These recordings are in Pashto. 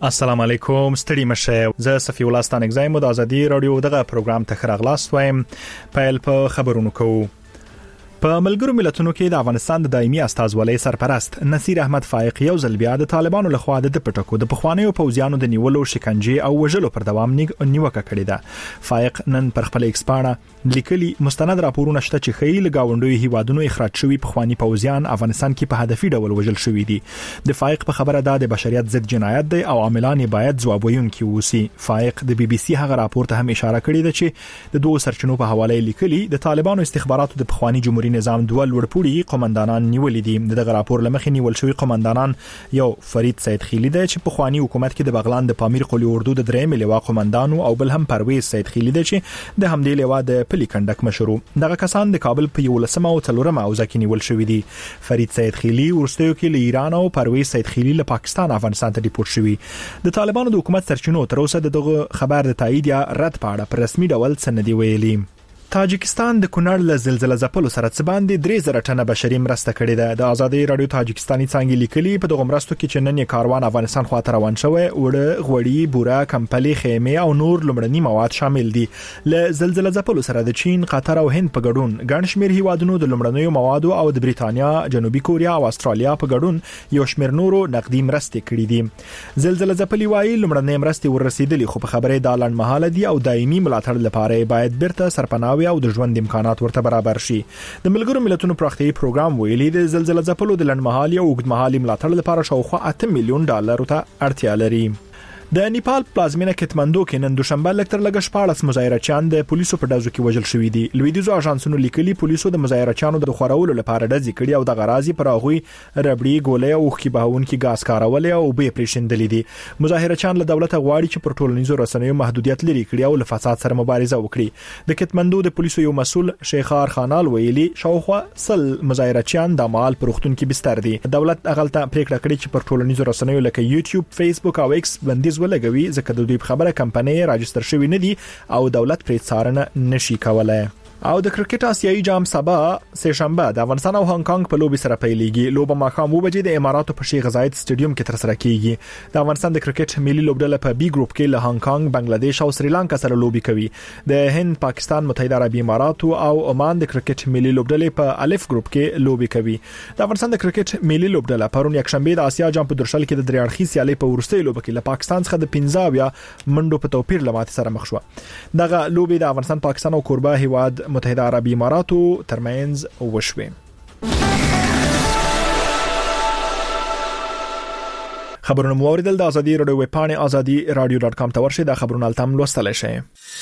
السلام علیکم ستړي مشه زه صفی الله ستانک زایم د ازادي رادیو دغه پروګرام ته خراغلاست وایم پیل په خبرونو کوو. په ملګرو ملتونو کې د افغانستان د دایمي استازولۍ سرپرست نصیر احمد فائق یو ځل بیا د طالبانو لخوا د پټکو د پخوانیو پوځیانو د نیولو شکنجه او وژلو پر دوام نیوکه کړې ده. فائق نن پر خپل ایکس پاڼه لیکلي مستند راپورونه شته چې خېل گاونډوي هیوادونو اخراج شوی پخوانی پوځیان افغانستان کې په هدفي ډول وژل شوی دي. د فائق په خبره ده د بشریت ضد جنایت دی او عاملان باید ځواب ویونکي ووسی. فائق د بي بي سي هغه راپور ته هم اشاره کړې ده چې د دوه سرچینو په حواله لیکلي د طالبانو استخباراتو د پخوانی جمهوریت نظام دوه لوړپوړي قومندانان نیولې دي. دغه راپور لمخې نیول شوی قومندانان یو فرید سید خیلی دی چې پخوانی حکومت کې د بغلان د پامیر قلی اردو د درېم لواء قومندانو او بل هم پرویز سید خیلی دی چې د همدې لواء د پلی کندک مشرو. دغه کسان د کابل په 11 او 4 اوزه کې نیول شوی دي. فرید سید خیلی ورستیو کې له ایران او پرویز سید خیلی له پاکستان افغانستان ته ریپورت شوی. د طالبانو د حکومت سرچینو تر اوسه دغه خبر د تایید یا رد پاړه پر رسمي ډول سندې ویلي. تاجکستان د کونړ له زلزلې ځپلو سره څه باندې 3000 ټنه بشري مرسته کړې ده. د ازادي رادیو تاجکستاني څنګه لیکلي په دغه مرستو کې چې نن کاروان افغانستان خواته روان شوی وړه غوړی بوره کمپلي خیمه او نور لمړني مواد شامل دي. له زلزلې ځپلو سره د چین قطر او هند په ګډون ګڼ شمېر هیوادونو د لمړنیو موادو او د بریتانیا جنوبي کوریا او استرالیا په ګډون یو شمېر نورو نقدي مرستې کړې دي. زلزلې ځپلي وايي لمړنۍ مرستې ورسېدلې خو په خبره د لنډمهاله دي او دایمي ملاتړ لپاره باید برته سرپناه او د ژوند امکانات ورته برابر شي. د ملګرو ملتونو پراختیايي پروګرام ویلي د زلزلې ځپلو د لنډمهالي او اوږدمهالي ملاتړ لپاره شاوخوا 8 میلیون ډالر ته اړتیا لري. د نیپال پلازمینه کټمندو کې نن دوشنبه لکتر لګش 14 مظاهرچیان د پولیسو په ډزو کې وژل شوی دي. لویدیزو اژانسونو لیکلي پولیسو د مظاهرچیانو د خورولو لپاره ډزې کړي او د غرازي پر هغوی ربړي ګولې او خې بهونکي غاز کارولې او به پرېشندلې دي. مظاهرچیان له دولت غواړي چې پر ټولنیزو رسنیو محدودیت لري کړي او له فساد سره مبارزه وکړي. د کټمندو د پولیسو یو مسول شیخار خانال ویلي شاوخوا سل مظاهرچیان د مال پروختون کې بستر دي. دولت اغلطه پریکړه کړې چې پر ټولنیزو رسنیو لکه یوټیوب، فیسبوک او ایکس بندیز ولګوي ځکه د دوی خبره کمپنۍ راجستر شوی نه دي او دولت پرې څارنه نشي کولای. او د کرکټ آسیایي جام سبا سه شنبه د افغانستان او هانګ کانګ په لوبي سره پیلېږي. لوبه ماښام 2 بجې د اماراتو په شیخ زاید سټیډیوم کې تر سره کیږي. د افغانستان د کرکټ ملي لوبډله په بي ګروپ کې له هانګ کانګ، بنگلاديش او سریلانکا سره لوبي کوي. د هند، پاکستان، متحده عربي اماراتو او عمان د کرکټ ملي لوبډلې په الف ګروپ کې لوبي کوي. د افغانستان د کرکټ ملي لوبډله پرون یکشنبه د آسیا جام په درشل کې د درېړخي سیالي په ورستۍ لوبه کې له پاکستان څخه د 15 منډو په توپیر لمات سره مخ شو. دغه لوبي د افغانستان، پاکستان او کوربه هیواد متحده عربي اماراتو ترمنځ وشوي. خبرونه مو اوریدل. د ازادي رادیو ویب پاڼه azadi.radio.com ته ورشئ. د خبرونو التم لوستل شئ.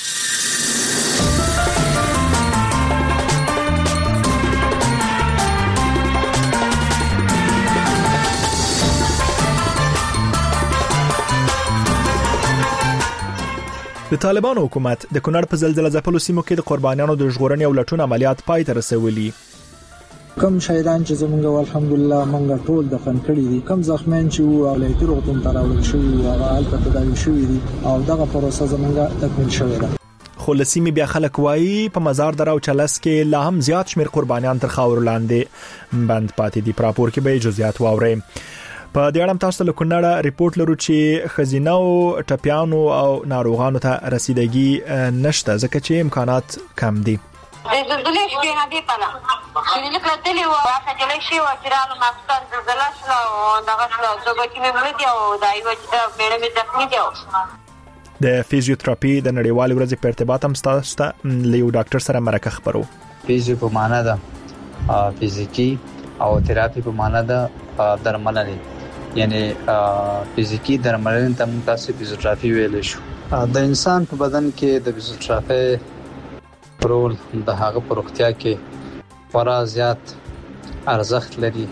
د طالبانو حکومت د کونړ په زلزلې ځپلو سیمو کې د قربانیانو د ژغورنې او لټون عملیات پای ته رسولي. کم شهیدان چې زمونږ الحمدلله مونږ ټول دفن کړي دي، کم زخمیان چې وو ولایتي روغتون ته راوړل شوي وو هغه هلته تداوي شوي دي او دغه پروسه زمونږ تکمیل شوې ده. خو لسیمې بیا خلک وایي په مزار در او چلس کې لا هم زیات شمیر قربانیان تر خاور لاندې بند پاتې دي. په راپور کې به جزئیات واورئ. په دې اړه تاسو له کونړه ریپورت لرو چې خزینه او ټپیانو او ناروغانو ته رسیدګي نشته ځکه چې امکانات کم دي. د زلزلې شپې نه دی پنه چې لکه تللی و راځلې شي و چې رانو ماستان زلزلہ شو دغه څه کې مې مړ دی او دای و چې مېړه مې ځکنی دی. د فزیوتراپي د نړیوال ورځې په ارتباط هم تاسو ته لیو ډاکټر سره مرکه خبرو. فزیو په معنا ده فزیکی او تراپی په معنا ده درملنه، یعنی فزیکی درملنه ته موږ تاسو فزیوتراپي ویل شو. د انسان په بدن کې د فزیوتراپي رول د هغه په روغتیا کې خورا زیات ارزښت لري.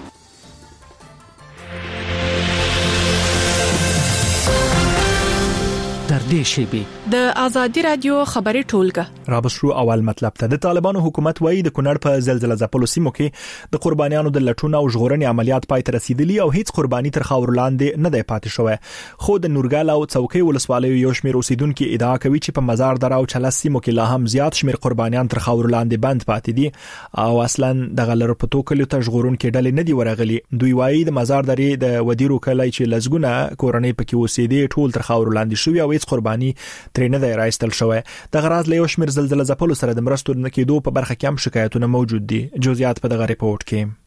در دې شیبې د ازادي رادیو خبري ټولګه رابشرو اول مطلب ته د طالبانو حکومت وایي د کونړ په زلزلہ ځپلو سیمو کې د قربانیانو د لټون او ژغورنې عملیات پای ته رسیدلي او هیڅ قرباني تر خاور لاندې نه دی پاتې شوی خو د نورګل او څوکۍ ولسوالۍ یو شمېر اوسیدونکو ادعا کوي چې په مزار دره او چلس سیمو کې لا هم زیات شمېر قربانیان تر خاور لاندې بند پاتې دي او اصلا د غلر په توکل ته ژغورونکو ډلې نه دی ورغلي دوی وایي د مزار درې د ودیرو کلای چې لزګونه کورنۍ پکې اوسېدي ټول تر خاور لاندې شوی او هیڅ قرباني ترې نه دی راایستل شوی د غراض له یو شمېر زلزلہ ځپلو سره د مرستو نه کېدو په برخه کې هم شکایتونه موجود دي جزئیات په دغه ریپورت کې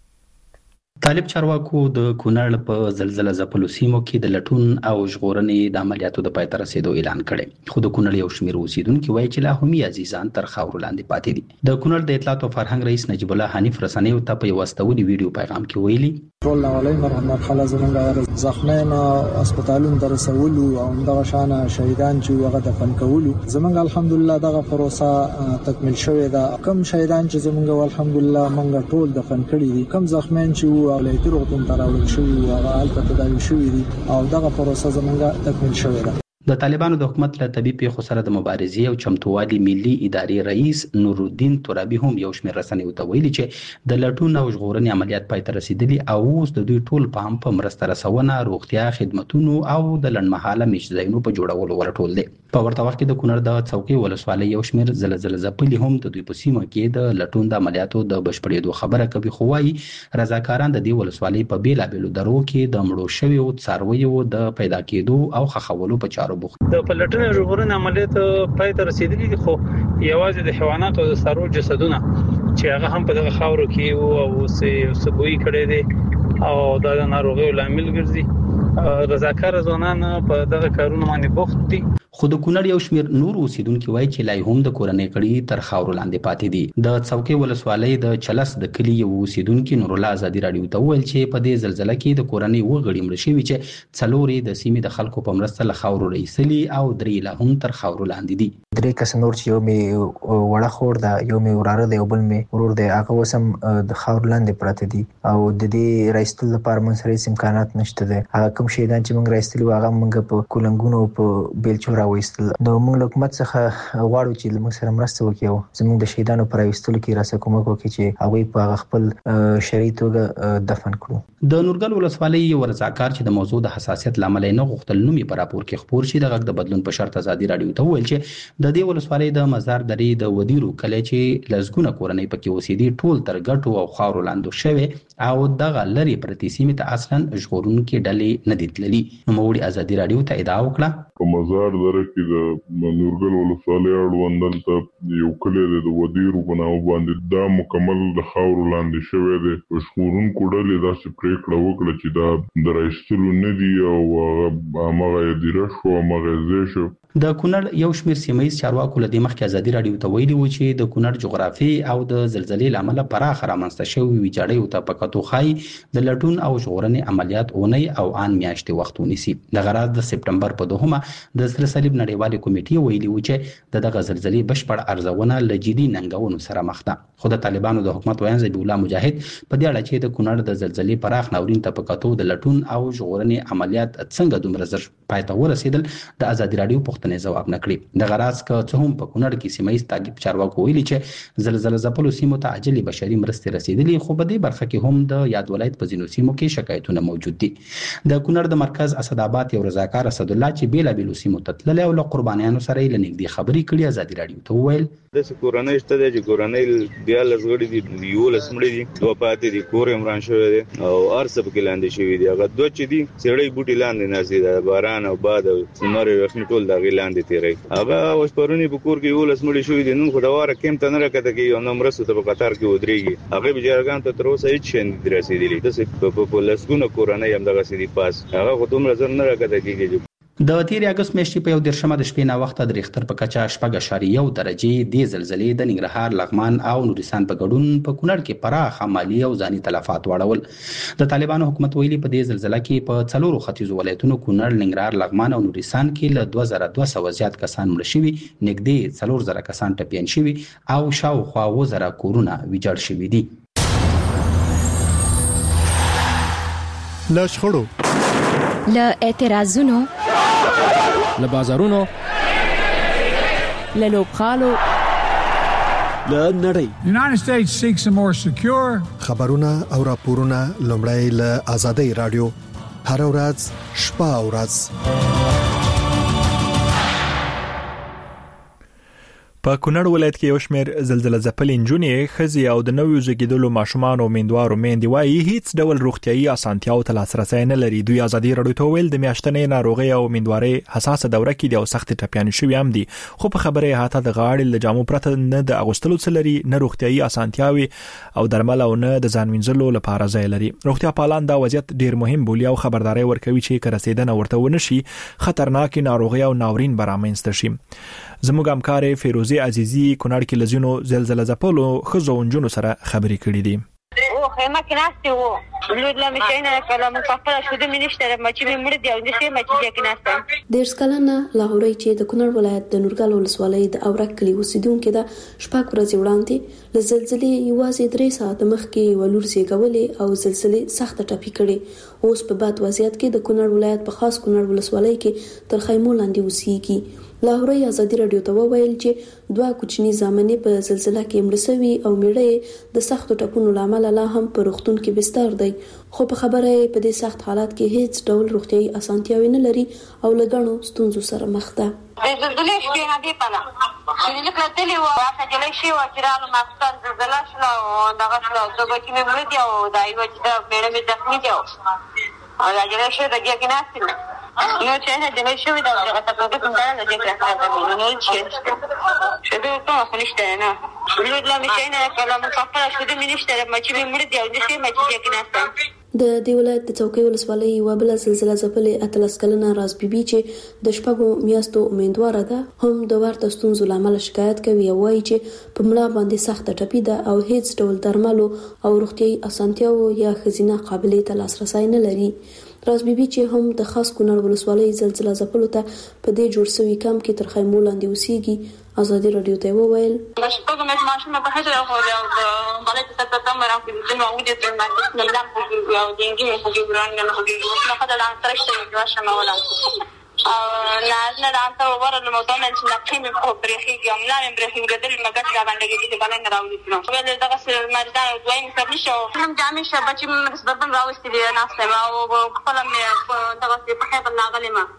طالب چارواکو د کونړ په زلزلہ ځپلو سیمو کې د لټون او ژغورنې د عملیاتو د پای ته رسیدو اعلان کړي خو د کونړ یو شمېر اوسیدونکو وایي چې لا هم عزیزان تر خاور لاندې پاتې دي د کونړ د اطلاعات او فرهنګ رئیس نجیب الله حنیف رسنیو ته په واستولي ویډیو پیغام کې ویلي ټول اولای مرحله زمونږ زخمین هسپتالونو ته رسولو او دغه شان شهیدان چې هغه دفن کولو زمونږ الحمدلله دغه پروسه تکمیل شوې ده کم شهیدان چې زمونږ الحمدلله مونږ ټول دفن کړي دي کم زخمین چې ولایتي روغتون ته راوړل شوی او هغه تداوي شوی دي او دغه پروسه زمونږ تکمیل شوې ده د طالبانو د حکومت له طبي پیښو سره د مبارزې او چمتووالي ملي ادارې رئیس نورالدین ترابي هم یو شمېر رسنیو ته ویلي چې د لټون او ژغورنې عملیات پای ته رسیدلي او اوس د دوی ټول پام په مرسته رسونه روغتیا خدماتونو او د لنډمهاله میشځایونو په جوړولو ورټول دي په ورته وخت کې د کونړ د څوکۍ ولسوالۍ یو شمېر زلزلہ ځپلي هم د دوی په سیمه کې د لټون د عملیاتو د بشپړېدو خبره کوي خو وايي رضاکاران د دې ولسوالۍ په بیلابېلو درو کې د مړو شویو څارویو د پیدا کېدو او خښولو په چارو د پلټنې ژغورنې عملیات پای ته رسیدلي دي خو یوازې د حیواناتو او د څارویو جسدونه چې هغه هم په دغه خاورو کې او سبوي کړي دي او دا ناروغیو لامل ګرځي رضاکار ځوانان په دغه کارونو باندې بوخت دي خو د کونړ یو شمېر نور اوسیدونکو وایي چې لای هم د کورنۍ کړي تر خاور لاندې پاتې دي د څوکۍ ولسوالۍ د چلس د کلی یو اوسیدونکو نور الله ازادي رادیو ته ویل چې په دې زلزلہ کې د کورنۍ وګړي مړ شوي چې څلورې د سیمې د خلکو په مرسته له خاور رئیسلي او درې لا هم تر خاور لاندې دي درې کس نور چې یو می وړه خور دا یو می وراره دی او بل می ورور دی هغه وسم د خاور لاندې پراته دي او د دې رئیسل لپاره مون سره امکانات نشته دي هغه کوم شیدان چې موږ رئیسل هغه موږ په کولنګونو په بیلچو راوېستل نو موږ حکومت څخه غواړو چې موږ سره مرسته وکړي زموږ د شهیدانو پر ایستلو کې راسه کومک وکړي چې هغه په خپل شرعي توګه دفن کړو د نورګل ولسوالۍ یو رضاکار چې د موضوع د حساسیت لامل نه غوښتل نومي پر راپور کې خبر شي د غږ د بدلون په شرط ازادي رادیو ته ویل چې د دې ولسوالۍ د مزار درې د ودیرو کله چې لزګونه کورنۍ پکې اوسېدي ټول تر ګټو او خاورو لاندې شوی او دغه لری پرتی سیمه ته اصلا ژغورونکو ډلې نه دي تللي نو موږ ازادي رادیو ته ادعا وکړه په مزار دره کې د نورګل ولسوالۍ اړوندل ته یو کلی د ودیرو په نامه باندې دا مکمل د خاورو لاندې شوی دی ژغورونکو ډلې داسې پریکړه وکړه چې دا د رایستلو نه دي او هغه یې دیره شو هغه ځای شو د کونړ یو شمېر سیمایي چارواکو له دې مخکې ازادي رادیو ته ویلي و چې د کونړ جغرافي او د زلزلې لامل پراخ رامنځته شوی ویجاړي او تپکاتو خای د لټون او ژغورنې عملیات اونۍ او ان میاشتې وخت ونیسي د غراض د سپټمبر په 2 د سره صلیب نړیوالې کمیټې ویلي و چې دغه زلزلې بشپړ ارزونه لجدي ننګونو سره مخ ده خو د طالبانو د حکومت ویان ذبیح الله مجاهد په دې اړه چې د کونړ د زلزلې پراخ ناورین تپکاتو د لټون او ژغورنې عملیات څنګه دومره زر پای ته ورسېدل د ازادي رادیو پوښتنې ځواب نکړي د غراض که څه هم په کونړ کې سیمایي تعقیب چارواکو ویلي چې زلزلہ ځپلو سیمو ته عاجلي بشري مرستې رسیدلي خو په دې برخه کې هم د یاد ولایت په ځینو سیمو کې شکایتونه موجود دي د کونړ د مرکز اسداباد یو رضاکار اسد الله چې بیلابېلو سیمو ته تللی او له قربانیانو سره یې له نږدې خبرې کړي ازادي رادیو ته وویل داسې کورنۍ شته دی چې کورنۍ بیا لږ غړي دي 11 مړي دي 2 پاتې دي کور یې وران شوی دی او ارسه پکې لاندې شوي دي هغه 2 چې دي سړی بوټي لاندې ناستي د باران او باد او لمر یخني ټول دغه لاندې تیری هغه اوس پرونی په کور کې 11 مړي شوي دي نن خو دا واره کم ته نه راکته کې یو نمبر ستو په قطار کې ودرېږي هغه بجارګان ته تر اوسه هیڅ شي نه رسیدلی د په لسګونه کورنۍ هم دغه سړي پاس هغه خو دومره زر نه راکته کېږي د تیر اگست میاشتې په 10 د شپې نه وخت د ریختر په کچا 4.1 درجه د زلزلې د ننګرهار لغمان او نورستان په ګډون په کونړ کې پراخ مالی او ځاني تلفات واړول د طالبانو حکومت ویلي په دې زلزلہ کې په څلورو ختیځو ولایتونو کونړ ننګرهار لغمان او نورستان کې له 2200 زیات کسان مړ شوي نږدې 4000 کسان ټپیان شوي او شاوخوا 2000 کورونه ویجاړ شوي دي له شخړو له اعتراضونو له بازارونو له لوبخالو له نړۍ. United States seeks a more secure خبرونه او راپورونه لومړی له آزادۍ رادیو هر ورځ شپه او ورځ. په کونړ ولایت کې یو شمېر زلزلہ ځپلې نجونې خزي او د نویو زیږیدلو ماشومان او میندوارو میندې وایي هیڅ ډول روغتيایي اسانتیاو ته لاسرسي نه لري. دوی ازادي رادیو ته ویل د میاشتنې ناروغي او میندواري حساسه دوره کې د سخت ټپيان شوی هم دي، خو په خبره هاته د غاړې له جامو پرته نه د اغوستلو څلري نه روغتيایي اسانتیاوي او درمل او نه د ځان وینځلو لپاره ځای لري. روغتیا پالان دا وضعیت ډیر مهم بولي او خبرداري ورکوي چې کرسیدنه ورته ونشي خطرناک ناروغي او ناورین برامنځته شي. زموږ همکار فیروزی عزیزی کونړ کې لزینو زلزلہ ځپلو خزو انجونو سره خبرې کړې دي. او خیمه کې ناشته وو لود لا مشینه کلام خپل شو د منیشتره مچ می مړ دی او د خیمه کې ناشته د سکلنه لاهوري چې د کونړ ولایت د نورګل ولسوالۍ د اورک کلی اوسیدونکو د شپږ ورځې وړاندې له زلزلې یوازې 3 ساعت مخکې ولور زیږولې او زلزلې سخت ټپي کړي. اوس په بد وضعیت کې د کونړ ولایت په خاص کونړ ولسوالۍ کې تر خیمو لاندې اوسېږي. لاهوري ازادي رادیو ته وویل چې 2 کوچني زامنې په زلزلہ کې مړ شوي او میړه د سخت ټپونو لامل لا هم په روغتون کې بستر دی، خو په خبره په دې سخت حالات کې هیڅ ډول روغتيایي اسانتیاوي نه لري او لګڼو ستونزو سره مخ ده. زلزلې شپې نه دی پاله چې لکه تللی و راځي شي و چې رانه ماستان زلزلہ شله او دغه شله زه کې مې مړ دی او دای و چې دا میړه مې زخمي دی او راځي شي د کې ناستنه نو چې نه دی شوی دا هغه ته په کوم ډول د دې راځي نو چې شته ته خلشته نه لود لا مشینه کلام خپل شو د منیشتره مچ می مړ دی او د شي مچ کې ناستم. د دې ولایت د چوکۍ ولسوالۍ یو بل زلزلہ ځپلې اتلس کلنه راز بیبي چې د شپږو میاشتو امیدوار ده هم د ورته ستونزو لامل شکایت کوي او وايي چې په مړه باندې سخت ټپي ده او هیڅ ډول درملو او روغتيایي اسانتیاو یا خزینه قابلیت ته لاسرسي نه لري. راز بیبي چې هم د خاص کونړ ولسوالۍ زلزلہ ځپلو ته په دې جوړ شوی کم کې تر خیمو لاندې اوسېږي. ازادي رادیو ته وویل شپږ مې ماشومه په هغه خو دا بلې ته تاسو مرام کې د نو دې تر ما نه لام په یو دینګي په ګوران نه په ګوران نه خدای لا ترشته راشه ما ولا نه راته ورته مو ته چې نقیم په برېخي یم لا مې برېخي ګدل مګت دا باندې کې د باندې راوړل نو ولې دغه سر مردا دویم سر نشو هم جامې شبه چې مې سبب راوستي دي نه سم او خپل مې دغه په خپل ناغلی ما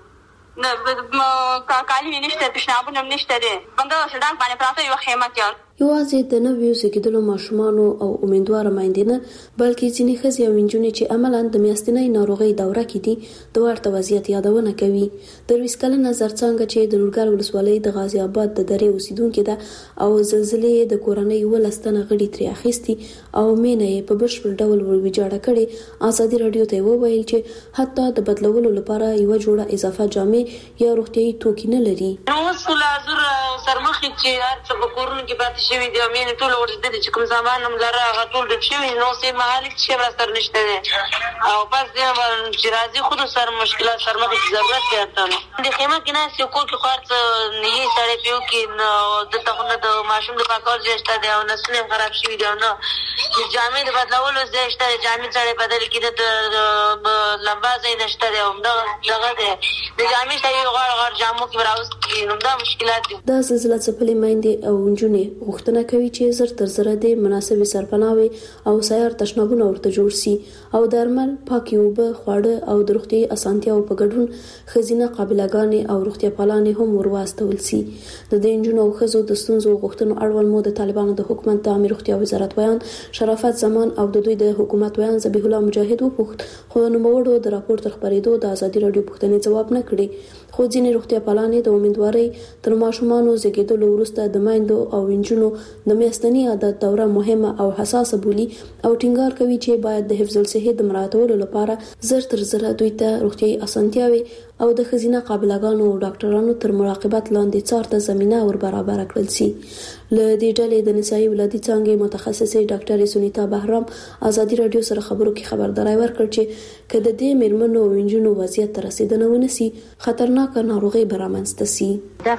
نه کالی نشته پښنابونه نشته دي بنده شډان باندې پراته یو خیمه کې یوازې د نویو زیږیدلو ماشومانو او امیدوار میندې نه بلکې ځینې ښځې او نجونې چې عملاً د میاشتنۍ ناروغۍ دوره کې دي د ورته وضعیت یادونه کوي. د 20 کلنه زرڅانګه چې د نورګل ولسوالۍ د غازی آباد د درې اوسیدونکو ده او زلزلې د کورنۍ ولستنه غړي ترې اخیستي او مینه یې په بشپړ ډول ویجاړه کړي. ازادي رادیو ته وویل چې حتی د بدلولو لپاره یو جوړه اضافه جامې یا روغتيایي توکي نه لري. اوس لا زر سرمخې چې هر څه په کورونو کې پاتې شوی دی مې ټول ورته چې کوم زمان هم لره غټول د شوی نو سه مالک چې را سر نشته او بس دې چې راځي خود سر مشکلات سر مخ ضرورت دی ته د خیمه کې نه سې کول کې خارڅ نه یې سړی پیو کې د تخنه د ماشوم د پاکول ځشته دی او نسل خراب شوی دی نو جامې د بدلولو ځشته جامې سړی بدل کې د لمبا ځای نشته دی او دغه دی د جامې ته یو غړ جامو کې راوستي نو دا مشکلات دي. د زلزلہ ځپلې میندې او نجونې غوښتنه کوي چې زر تر زر د مناسبې سرپناوي او سیار تشنابونه ورته جوړ شي او درمل پاکي اوبه خواړه او د روغتي اسانتیاو په ګډون خزینه قابلګانې او روغتیا پالانې هم ورواستول شي. د دې نجونو او خزو د ستونزو غوښتنو اړوند مو د طالبانو د حکومت د عامه روغتیا وزارت ویان شرافت زمان او د دوی د حکومت ویان ذبیح الله مجاهد وپوښت خو نوموړو د راپور تر خبرېدو د ازادي رادیو پوښتنې جواب نه کړي. خو ځینې روغتیا پالانې د امیدوارۍ تر ماشومانو زیږیدلو وروسته د میندو او نجونو د میاشتنۍ عادت دوره مهمه او حساسه بولي او ټینګار کوي چې باید د حفظ الصحه د مراعاتولو لپاره زر تر زر دوی ته روغتيایي اسانتیاوي او د خزینه قابلګانو او ډاکټرانو تر مراقبت لاندې څارته زمينه ور برابر کړل شي. له دې ډلې د نسایي ولادي څانګې متخصصه ډاکټر سونیتا بهرام ازادي رادیو سره خبرو کې خبرداري ورکړ چې کله د میرمنو او انجونو وضعیت تر رسیدنه ونسي خطرناک ناروغي برامنځته سي.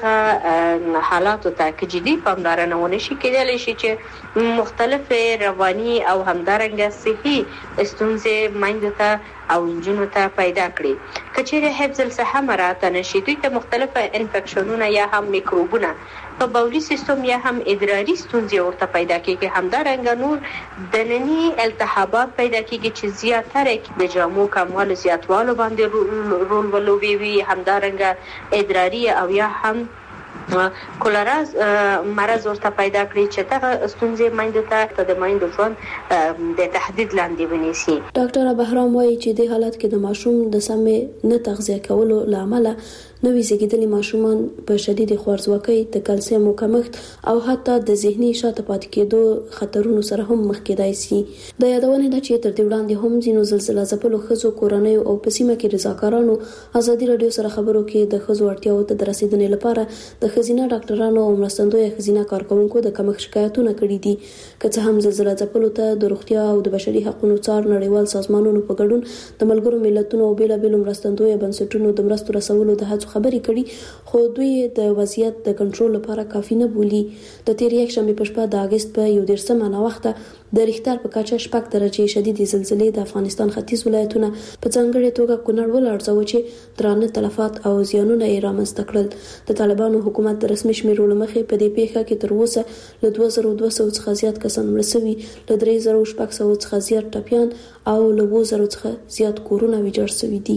دغه حالات ته کې جدي پاملرنه ونشي کېدلی شي چې مختلف رواني او همدارنګه صحي ستونزې مایندو ته او انجونو ته پیدا کړي. کچېره حفظ الصحه مراعات نشي دوی ته مختلف انفیکشنونه یا هم میکروبونه په بولي سیستم یا هم ادراري ستونزې ورته پیدا کیږي. همدارنګه نور دنني التهابات پیدا کیږي چې زیاتره د جامو کموالي زیاتوالو باندې رول ولوبوي. همدارنګه ادراري او یا هم کولرا مرض ورته پیدا کړی چې دغه ستونزې مایندو ته د مایندو ژوند د تهدید لاندې ونیسي. ډاکټر بهرام وایي چې د حالت کې د ماشوم د سمې نه تغذیه کولو لامل نوې زیږیدلي ماشومان په شدید خوارځواکۍ، د کلسیم کمښت او حتی د ذهني شاته پاتې کېدو خطرونو سره هم مخ کېدای شي. د یادونه ده چې تر دې وړاندې هم ځینو زلزلہ ځپلو ښځو کورنۍ او په سیمه کې رضاکارانو ازادي رادیو سره خبرو کې د ښځو اړتیاو ته د رسیدنې لپاره د ښځینه ډاکټرانو او مرستندوی ښځینه کارکونکو د کمښت شکایتونه کړي دي. که څه هم زلزلہ ځپلو ته د روغتیا او د بشري حقوقو څار نړیوال سازمانونو په ګډون د ملګرو ملتونو او بیلابېلو مرستندوی بنسټونو د مرستو رسولو د هڅو خبرې کړي، خو دوی د وضعیت د کنټرول لپاره کافي نه بولي. د تیر یک شنبه په شپه د اگست په 11 وخته د ریختر په کچه 6 درجه شدید زلزلې د افغانستان ختیځ ولایتونه په ځانګړي توګه کونړ ولړزاوه چې درانه تلفات او زیانونه یې رامنځته کړل. د طالبانو حکومت د رسمي شمیرو مخې په دې پیښه کې تر اوسه له 2200 څخه زیات کسان مړ شوي، له 3600 څخه زیات ټپیان او له 2000 څخه زیات کورونه ویجاړ شوي دي.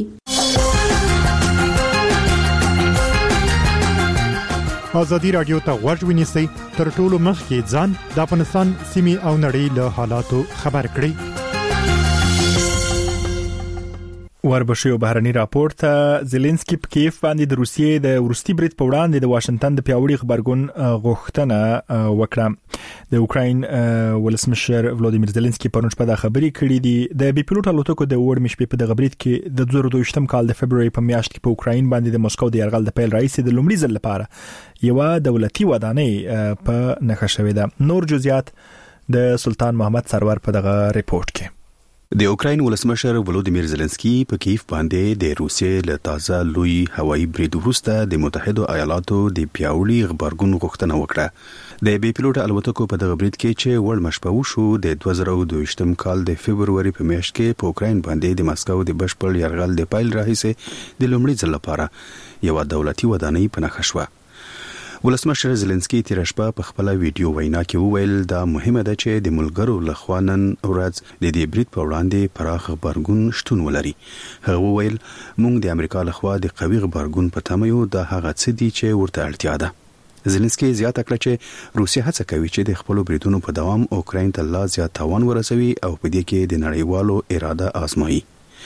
ازادي رادیو ته غوږ ونیسئ، تر ټولو مخکې ځان د افغانستان سیمې او نړۍ له حالاتو خبر کړئ. وربشیو بهرنی راپور ته زيلنسکي په کیف باندې د روسیې د ورستي برید په وړاندې د واشنگټن د پیاوړي خبرګون غوښتنه وکړه. د اوکراین ولسمشر ولادیمیر زيلنسکي پرون شپه د خبرې کړې دي د بي پيلوټ الوتکو د وړ مشپې په دغه برید کې د 2022 کال د فبراير په میاشت کې په اوکراین باندې د مسکو د یرغل د پیل رئیس د لومړي ځل لپاره یو دولتي ودانۍ په نښه شوې ده. نور جزئیات د سلطان محمد سرور په دغه ریپورت کې. د اوکراین ولسمشر ولودیمیر زيلنسکي په کیف باندې د روسیې له تازه لوی هوایي برید وروسته د متحده ایالاتو د پیاوړي خبرګون غوښتنه وکړه. د بي پيلوټ الوتکو په دغه برید کې چې وړ مشپه وشو د 2022 کال د فبراير په میاشت کې په اوکراین باندې د مسکو د بشپړ یرغل د پیل راهیسې د لومړي ځل لپاره یو دولتي ودانۍ په نښه شوه. ولسمشر زيلنسکي تیر شپه په خپل ویډیو وینا کې وویل دا مهمه ده چې د ملګرو لخوا نن ورځ د دې برید په وړاندې پراخ خبرګون شتون ولري. هغه وویل موږ د امریکا لخوا د قوي خبرګون په تمه یو، دا هغه څه دي چې ورته اړتیا ده. زيلنسکي زیاته کړه چې روسیه هڅه کوي چې د خپل بریدونو په دوام اوکراین ته لا زیات تاوان ورسوي او په دې کې د نړیوالو اراده آزمایي.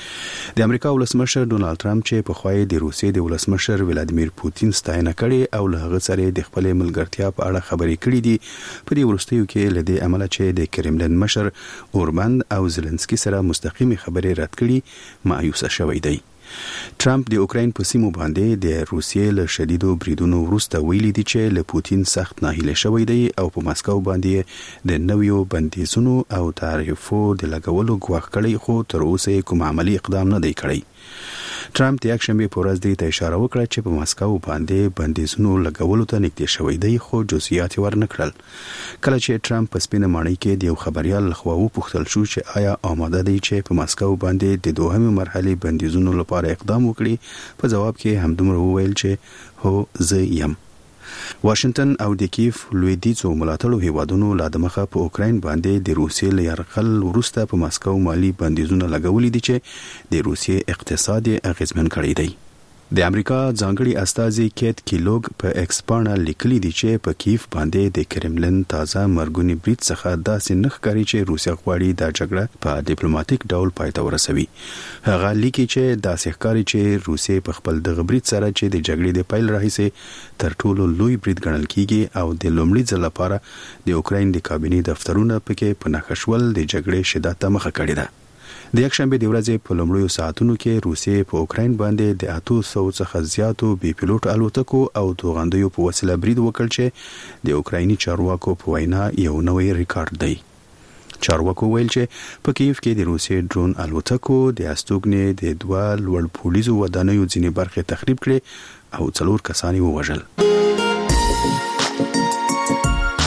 د امریکا ولسمشر ډونالد ټرمپ چې په خوای د روسیې د ولسمشر ولادیمیر پوتین ستاینه کړي او له هغه سره د خپل ملګرتیا په اړه خبرې کړې دي، په دې وروستیو کې له دې عمله چې د کرملین مشر اوربند او زيلنسکي سره مستقیمي خبرې رد کړي مایوسه شوی دی. ټرمپ د اوکراین په سیمو باندې د روسیې له شدیدو بریدونو وروسته ویلي دي چې له پوتین سخت ناهیله شوی دی او په مسکو باندې د نویو بندیزونو او تعرفو د لګولو غواړي کړي، خو تر اوسه کوم عملی اقدام نه دی کړی. ټرمپ د یک شنبه په ورځ د اشاره وکړه چې په مسکو باندې بندیزونو لګولو ته نږدې شوی دی، خو جزئیات ورنکړل. کله چې ټرمپ په سپینه ماڼۍ کې د یو خبريال لخوا وپوښتل شو چې آیا آماده دی چې په مسکو باندې د دوهمه مرحله بندیزونو لپاره اقدام وکړي، په جواب کې همدومره وویل چې هو زه یم. واشنگټن او د کیف لویدیځو ملاتړو هیوادونو لا د مخه په اوکراین باندې د روسیې له یرغل وروسته په مسکو مالی بندیزونه لګولې دي چې د روسیې اقتصاد اغیزمن کړی دی. د امریکا ځانګړي استازي کیت کیلوګ په ایکسپارنا لیکلي دي چې په کیف باندې د کرملین تازه مرګونی برید څخه داسې نه ښکاري چې روسیا غواړي دا جګړه په ډیپلوماټیک ډول پای ته ورسوي. هغه لیکي چې داسې ښکاري چې روسیا په خپل دغه برید سره چې د جګړې د پیل راهیسې تر ټولو لوی برید ګڼل کیږي او د لومړي ځل لپاره د اوکراین د کابینې دفترونه پکې په نښه شول د جګړې شدت ته مخه کړې ده. د یک شنبه د ورځې په لومړیو ساعتونو کې روسیې په اوکراین باندې د 800 څخه زیاتو بي پيلوټ الوتکو او توغندیو په وسیله برید وکړ چې د اوکرایني چارواکو په وینا یو نوې ریکارډ دی. چارواکو ویل چې په کیف کې د روسیې ډرون الوتکو د استوګنې د دوه لوړ پولیسو ودانیو ځینې برخې تخریب کړې او 4 کسان ووژل.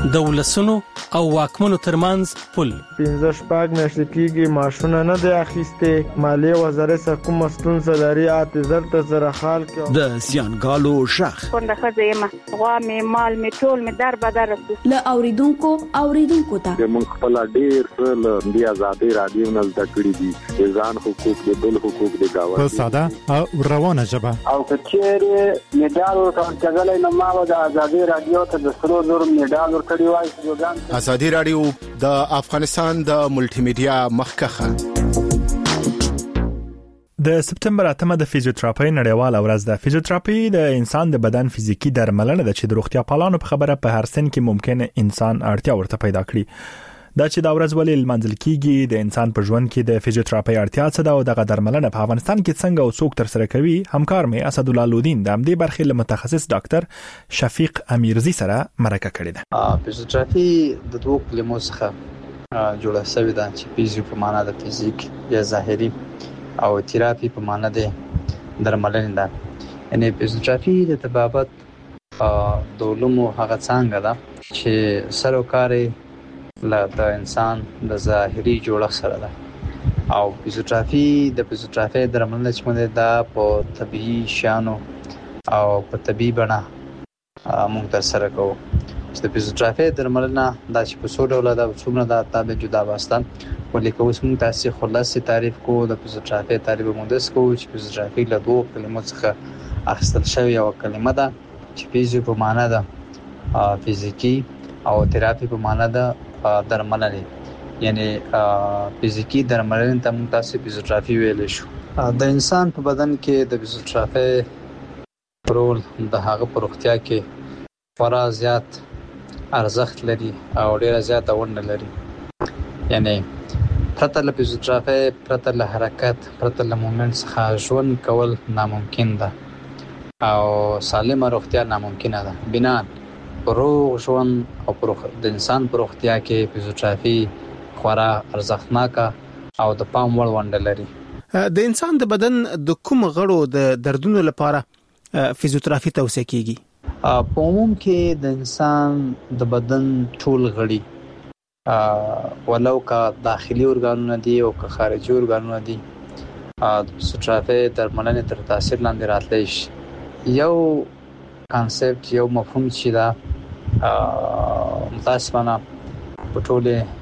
د ولسونو او واکمنو ترمنځ پل 15 میاشتې کېږي ماشونه نه دی اخیسته مالیه وزارت څخه کوم ستونزه لري اته زره خال کې د سیانګالو شخ څنګه خزیمه غوا می مال می ټول می در بدر ل اوریدونکو ته موږ خپل ډیر څه د آزادۍ رادیو نه زده کړی دي ځان حقوق د بل حقوق د گاوند په ساده او روانه ژبه او کچېره میډال ورکړل نه ما د آزادۍ رادیو ته د سرو زر میډال ورکړی وای. آزادۍ رادیو د افغانستان د ملټي میډیا مخکخه. د سپتمبر 8 د فزیوتراپي نړیواله ورځ ده. فزیوتراپي د انسان د بدن فزیکی درملنه ده چې د روغتیا پالانو په خبره په هر سن کې ممکن انسان اړتیا ورته پیدا کړي. دا چې دا ورځ ولې لمانځل کیږي د انسان په ژوند کې د فزیوتراپي اړتیا څه ده او دغه درملنه په افغانستان کې څنګه او څوک تر سره کوي. همکار مې اسد الله لودین د همدې برخې له متخصص ډاکټر شفیق امیرزی سره مرکه کړې ده. فزیوتراپي د دوه کلمو څخه جوړه شوې ده چې فزیو په معنا د فزیک یا ظاهري او تراپي په معنا د درملنې ده. یعنی فزیوتراپي د طبابت د علومو هغه څنګه ده چې سروکاري د انسان د ظاهري جوړښت سره ده او فزیوتراپي د فزیوتراپي درملنه چې موږ دا په طبيعي شانو او په طبيعي بڼه موږ تر سره کوو. چې د فزیوتراپي درملنه دا چې په څو ډول ده څومره دا تابع جدا واستان ولیکو اوس موږ تاسو خلاصي تعریف کو د فزیوتراپي تعریف مونږ کو چې فزیوتراپي له دوه کلمو څخه اخیستل شوی یو کلمه ده چې فزیو په معنا ده فزیکی او تراپي په معنا ده درملنه. یعنی فزیکی درملنه ته موږ تاسو فزیوتراپي ویل شو. د انسان په بدن کې د فزیوتراپي رول د هغه په روغتیا کې خورا زیات ارزښت لري او ډیره زیاته ونډه لري. یعنی پرته له فزیوتراپي پرته له حرکت پرته له مومنت څخه ژوند کول ناممکن ده او سالمه روغتیا ناممکنه ده. بنا روغ ژوند او د انسان په روغتیا کې فزیوتراپي خورا ارزښتناک او د پام وړ ونډه لري. د انسان د بدن د کوم غړو د دردونو لپاره فزیوتراپي توصیه کیږي؟ په عموم کې د انسان د بدن ټول غړي ولو کا داخلي ارګانونه دي او کا خارجي ارګانونه دي د فزیوتراپي درملنې تر تاثیر لاندې راتلی شي. یو کانسپټ یو مفهوم چې دا متاسفانه په ټول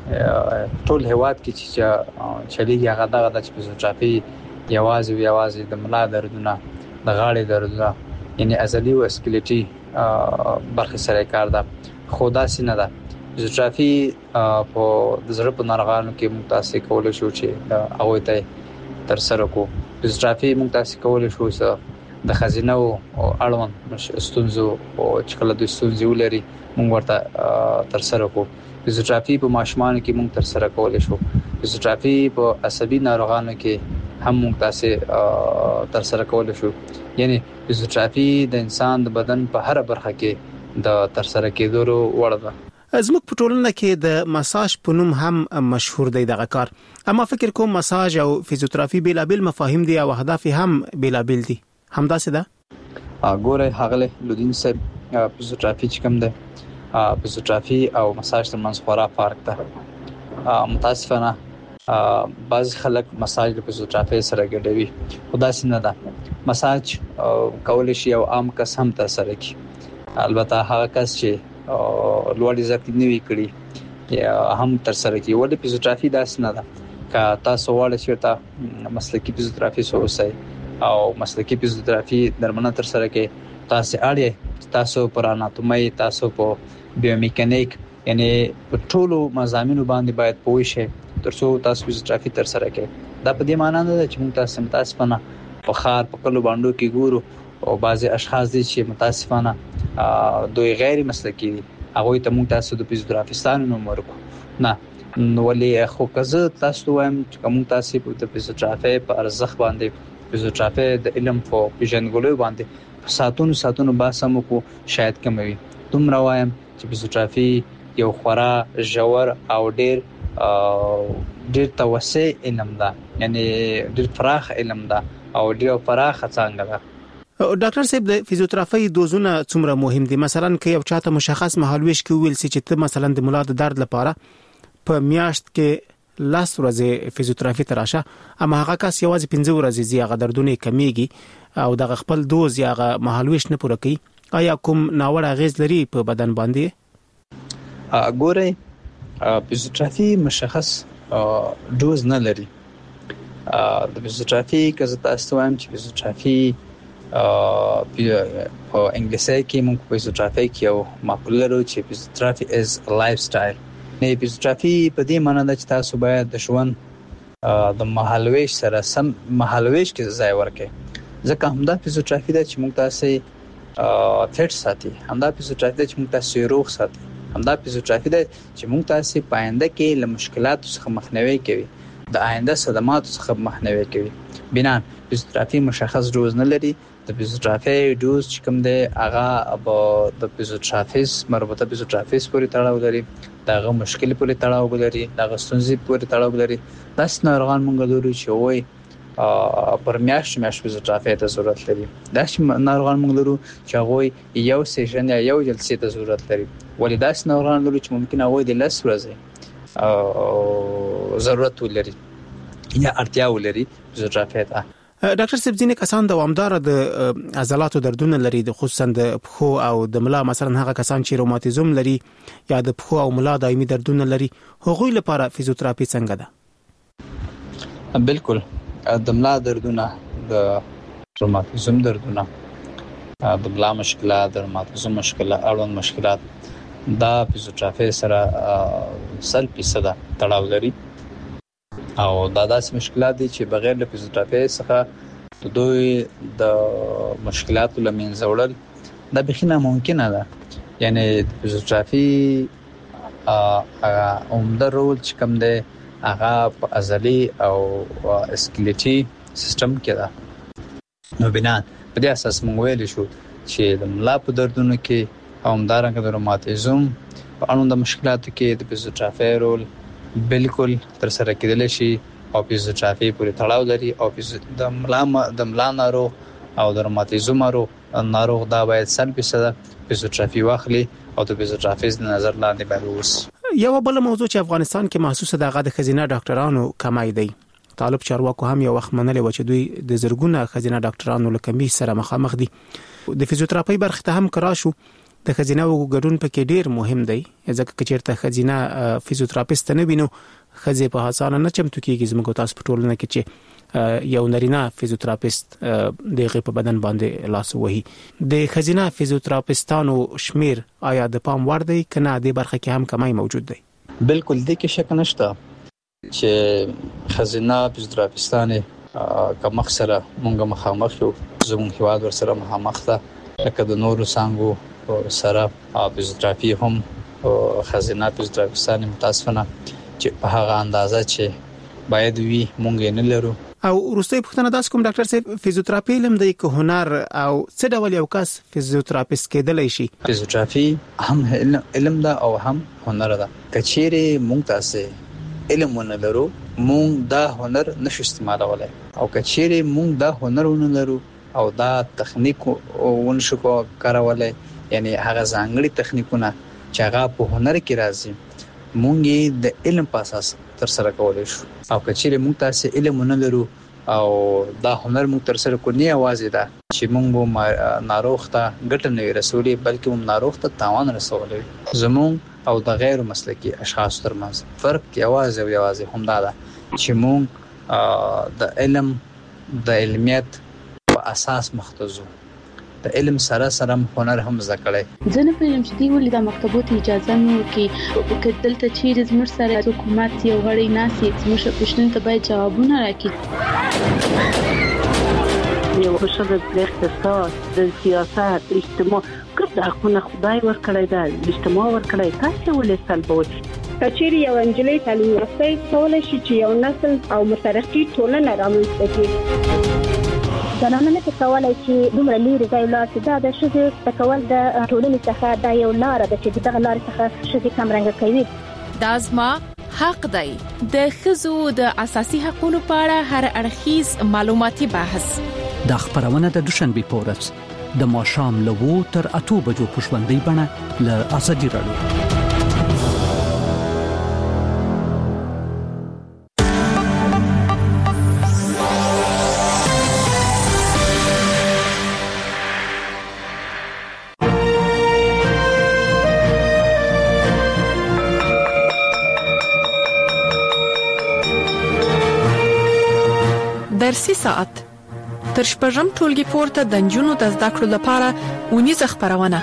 هیواد کې چې چلیږي هغه دغه د فزیوتراپي یوازې د ملا دردونه د غاړې دردونه یعنی عضلي او اسکلیټي برخې سره کار ده. خو داسې نه ده. فزیوتراپي په د زړه په ناروغانو کې موږ تاسو کولای شو چې هغه ته تر سره کو. فزیوتراپي موږ تاسو کولای شو چې د خزینه او اړوند ستونزو او چکله د ستونزو لري موږ ورته تر سره کو. فزیوتراپي په ماشومان کې موږ تر سره کولای شو. فزیوتراپي په عصبي ناروغانو کې هم موږ تاسو تر سره کولای شو. یعنی فزیوتراپي د انسان د بدن په هر برخه کې د تر سره کېدو وړ ده. زموږ په ټولنه کې د مساج په نوم هم مشهور دی دغه کار. اما فکر کوم مساج او فزیوتراپي بیلابل مفاهیم دي او اهداف هم بیلابل دي. همدا څه ده؟ ګوره هغه لودین صاحب فزیوتراپي چې کوم ده فزیوتراپي او مساج ترمنځ خورا فرق ده. متاسفانه بعض خلک مساج د فزیوتراپي سره ګډوي. خدا سينه ده مساج کول شي او عام کس هم تر سره کی. البته هغه کس چې لوړ ځکه نیوي کړی یا هم تر سره کی. ولې فزیوتراپي داس نه ده که تاسو وړ شئ ته مسلکی فزیوتراپي سوسای او مسلکی فزیوتراپي درملنه تر سره کې تاسو اړ تاسو پر اناتومي تاسو په بیومیکانیک یعنی په ټولو مضامینو باندې باید پوه شئ ترڅو تاسو فزیوتراپي تر سره کې. دا په دې معنی نه ده چې موږ متاسفانه په خار په کلو باندې کې ګورو او بعضي اشخاص دي چې متاسفانه دوی غیر مسلکی دي هغه ته موږ تاسو د فزیوتراپیستانو نوم ورکو نه. نو ولې خو کزه تاسو وایم چې کوم تاسو په فزیوتراپي په ارزښت باندې فزیوتراپي د علم په پیژنګلو باندې ساتونو باسمو کو شاید کموي. دومره وایم چې فزیوتراپي یو خورا ژور او ډیر توسع علم ده. یعنی ډیر فراخ علم ده او ډیر فراخ څنګه ده. ډاکټر صاحب د فزیوتراپي دوزونه څومره مهم دي؟ مثلا که یو چاته مشخص مهالويش کې ویل سي چې ته مثلا د مولا د درد لپاره په میاشت کې لاس ورځې فزیوتراپي تراشه، اما هغه کس یوازې 15 ورځې زیاغه دردونه کمیږي او د خپل دوز یا مهالويش نه پوره کوي، آیا کوم ناوړه اغیز لري په بدن باندې؟ ګوره فزیوتراپي مشخص دوز نه لري. د فزیوتراپي که زه تاسو وایم چې فزیوتراپي په انګلیسي کې موږ په فزیوتراپي کې یو مقوله لرو چې فزیوتراپي از لایف سټایل. فزیوتراپي په دې معنی ده چې تاسو باید د ژوند د مهالويش سره سم مهالويش کې ځای ورکړئ، ځکه همدا فزیوتراپي ده چې موږ تاسو فټ ساتي، همدا فزیوتراپي ده چې موږ تاسو روغ ساتي، همدا فزیوتراپي ده چې موږ تاسو په آینده کې له مشکلاتو څخه مخنیوي کوي، د آینده صدماتو څخه مخنیوي کوي. بنا فزیوتراپي مشخص ډوز نه لري. د فزیوتراپي ډوز چې کوم دی هغه د فزیوتراپیست مربوطه فزیوتراپیست پورې تړاو لري، دغه مشکل پورې تړاو لري، دغه ستونزې پورې تړاو لري. داسې ناروغان موږ لرو چې وایي پر میاشت فزیوتراپي ته ضرورت لري. داسې ناروغان موږ لرو چې هغه یو سیشن یا یو جلسې ته ضرورت لري. ولې داسې ناروغان لرو چې ممکن هغه د 10 ورځې ضرورت ولري یا اړتیا ولري فزیوتراپي ته. ډاکټر صاحب ځینې کسان دوامدار د عضلاتو دردونه لري، خصوصا د پښو او د ملا، مثلا هغه کسان چې روماتیزم لري یا د پښو او ملا دایمي دردونه لري، هغوی لپاره فزیوتراپي څنګه ده؟ بالکل د ملا دردونه، د روماتیزم دردونه، د ملا مشکلات، د روماتیزم مشکلات، اړوند مشکلات دا فزیوتراپي سره 100% تړاو لري او دا داسې مشکلات دي چې بغیر له فزیوتراپي څخه د دوی د مشکلاتو لمنځه وړل دا بخښنه ناممکنه ده. یعنی د فزیوتراپي عمده رول چې کوم دی هغه په عضلي او اسکلیټي سیستم کې ده. نو بنا په دې اساس موږ ویل شو چې د ملا په دردونو کې او همدارنګه د روماتیزم په اړوند مشکلاتو کې د فزیوتراپي رول بالکل تر سره کېدل شي او فزیوتراپي پورې تړاو لري. او د ملا ناروغ او د روماتیزم ناروغ دا باید 100% فزیوتراپي واخلي او د فزیوتراپي د نظر لاندې باید ووسي. یو بل موضوع چې افغانستان کې محسوسه ده هغه د خزینه ډاکټرانو کمای دی. طالب چارواکو هم یو وخت منلې و چې دوی د زرګونه خزینه ډاکټرانو له کمی سره مخامخ دي. د فزیوتراپي برخه ته هم کراشو د خزینه وګړون پکې ډیر مهم دی، ځکه چې چیرته خزینه فزیوتراپیست نه وینو خزې په حسانه نه چمتو کیږي. زموږ تاسو په ټولنه کې چې یو نارینه فزیوتراپیست دغه په بدن باندې لاس وهي، د خزینه فزیوتراپیستانو شمیر آیا د پام وړ دی کنه د برخه کې هم کمای موجود دی؟ بالکل د کې شک نشته چې خزینه فزیوتراپیستانه کوم سره مونږه مخامخ یو، زموږ هیواد ور سره مخامخ ده، لکه د نورو څنګه سره فزیوتراپي هم خزینه فزیوتراپیستانه متاسفانه چې په هغه اندازه چې باید وي مونږ نه لرو. او وروستي پوښتنه داس کوم ډاکټر صاحب، فزیوتراپي علم د یک هنر او څه ډول یو کس فزیوتراپیست کېدلی شي؟ فزیوتراپي هم علم ده او هم هنر ده. کچېره مونږ تاسو علم ونه لرو مونږ دا هنر نشو استعمالولای، او کچېره مونږ دا هنر ونه لرو او دا تخنیک ونشو کارولای، یعنی هغه ځانګړي تخنیکونه چې هغه په هنر کې راځي مونږ د علم په اساس تر سره کولای شو. او کچېره مونږ تاسو علم نه لرو او دا هنر مونږ تر سره کو نه اوازې ده چې مونږ ناروغ ته ګټه نه رسولي بلکې مونږ ناروغ ته تاوان رسولي. زمونږ او د غیر مسلکي اشخاص ترمنځ فرق یوازې همدا ده چې مونږ د علم د علمیت په اساس مختزو، د علم سره هنر هم زده کړی. زه نه پوهیږم چې دی ولې د مکتبونو اجازه مې ورکړي که دلته چیرې زموږ سره حکومت یو غړی ناسي زموږ پوښتنې ته باید جوابونه راکړي. یو ښځه د اقتصاد، د سیاست، اجتماع ګډ حقونه خدای ورکړی دی، اجتماع ورکړی، تاسو ولې سلبوي؟ کچېرې یو انجلۍ تعلیم یافته کولای شي چې یو نسل او مترقي ټولنه رامنځته کړي. زنانه نه کولای چې دومره لري ځای لاس دا د ښځې تکول د ټولنې څخه دا یو لار ده چې دغه لار څخه ښځې کمرنګ کوي. دا زما حق دی. د ښځو د اساسي حقوقو په اړه هر اړخیز معلوماتي بحث دا خبرونه د دوشنبه پورز د ماښام له 2 تر 8 بجو په ژوندۍ بڼه له ازادي رادیو. درسي ساعت تر شپږم ټولګي پورته د نجونو د زده کړو لپاره اونیزه خبرونه.